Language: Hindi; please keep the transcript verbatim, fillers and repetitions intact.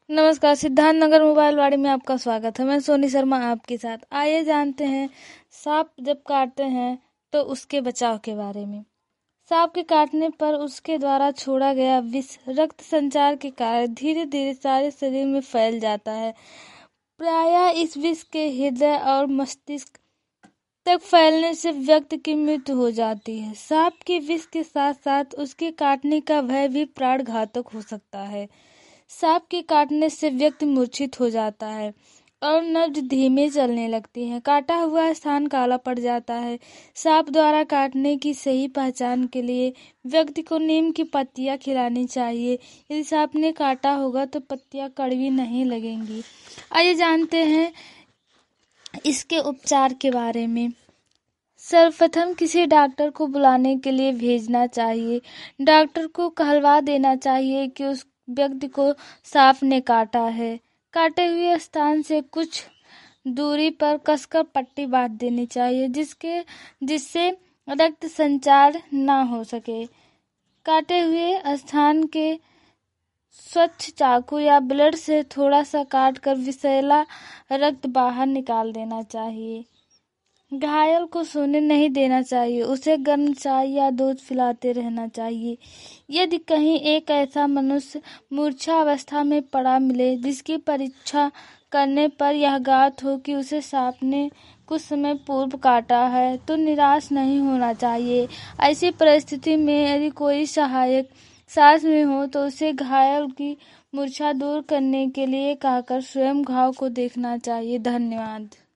नमस्कार, सिद्धार्थ नगर मोबाइल वाड़ी में आपका स्वागत है। मैं सोनी शर्मा आपके साथ। आइए जानते हैं सांप जब काटते हैं तो उसके बचाव के बारे में। सांप के काटने पर उसके द्वारा छोड़ा गया विष रक्त संचार के कारण धीरे धीरे सारे शरीर में फैल जाता है। प्रायः इस विष के हृदय और मस्तिष्क तक फैलने से व्यक्ति की मृत्यु हो जाती है। सांप के विष के साथ साथ उसके काटने का भय भी प्राण घातक हो सकता है। सांप के काटने से व्यक्ति मूर्छित हो जाता है और नब्ज धीमे चलने लगती है। काटा हुआ स्थान काला पड़ जाता है। सांप द्वारा काटने की सही पहचान के लिए व्यक्ति को नीम की पत्तियां खिलानी चाहिए। यदि सांप ने काटा होगा तो पत्तियां कड़वी नहीं लगेंगी। आइए जानते हैं इसके उपचार के बारे में। सर्वप्रथम किसी डॉक्टर को बुलाने के लिए भेजना चाहिए। डॉक्टर को कहलवा देना चाहिए कि उस व्यक्ति को सांप ने काटा है। काटे हुए स्थान से कुछ दूरी पर कसकर पट्टी बांध देनी चाहिए जिसके जिससे रक्त संचार ना हो सके। काटे हुए स्थान के स्वच्छ चाकू या ब्लेड से थोड़ा सा काट कर विषैला रक्त बाहर निकाल देना चाहिए। घायल को सोने नहीं देना चाहिए, उसे गर्म चाय या दूध पिलाते रहना चाहिए। यदि कहीं एक ऐसा मनुष्य मूर्छा अवस्था में पड़ा मिले जिसकी परीक्षा करने पर यह ज्ञात हो कि उसे सांप ने कुछ समय पूर्व काटा है तो निराश नहीं होना चाहिए। ऐसी परिस्थिति में यदि कोई सहायक साथ में हो तो उसे घायल की मूर्छा दूर करने के लिए कहकर स्वयं घाव को देखना चाहिए। धन्यवाद।